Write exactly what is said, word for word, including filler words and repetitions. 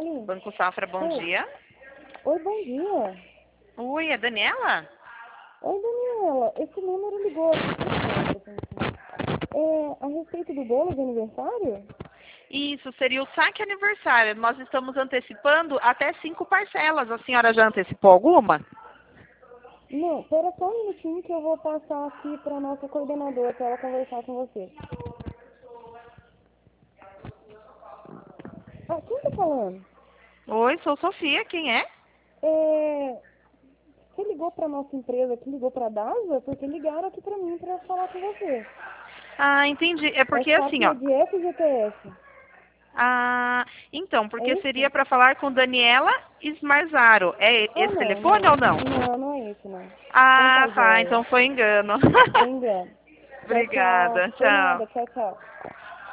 Sim. Banco Safra, bom Oi. dia. Oi, bom dia. Oi, é Daniela? Oi, Daniela. Esse número ligou. É, a respeito do bolo de aniversário? Isso, seria o saque aniversário. Nós estamos antecipando até cinco parcelas. A senhora já antecipou alguma? Não, espera só um minutinho que eu vou passar aqui para nossa coordenadora para ela conversar com você. Ah, quem tá falando? Oi, sou Sofia, quem é? É, você ligou para nossa empresa aqui, ligou para a DASA? Porque ligaram aqui para mim para falar com você. Ah, entendi. É É porque SAP assim, ó. E D F e G T S. Ah, então, É porque isso? seria para falar com Daniela Ismarzaro. É Ah, esse não, telefone não. ou não? Não, não é isso, não. Então Ah, tá, tá. joia. Então foi engano. Foi engano. Tchau, tchau. Obrigada. Por Tchau. nada, tchau, tchau.